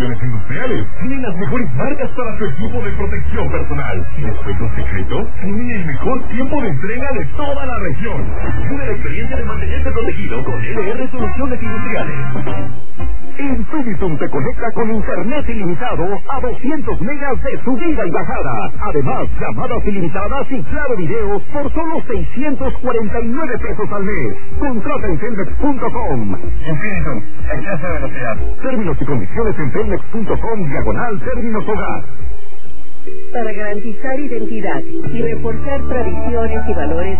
soluciones industriales. Tienen las mejores marcas para su equipo de protección personal. Y después un secreto, tienen el mejor tiempo de entrega de toda la región. Una experiencia de mantenerse protegido con LR Soluciones Industriales. Infinitum te conecta con internet ilimitado a 200 megas de subida y bajada. Además, llamadas ilimitadas y claro video por solo 649 pesos al mes. Contrata en telmex.com. Infinitum, exceso de velocidad. Términos y condiciones en telmex.com/términos hogar. Para garantizar identidad y reforzar tradiciones y valores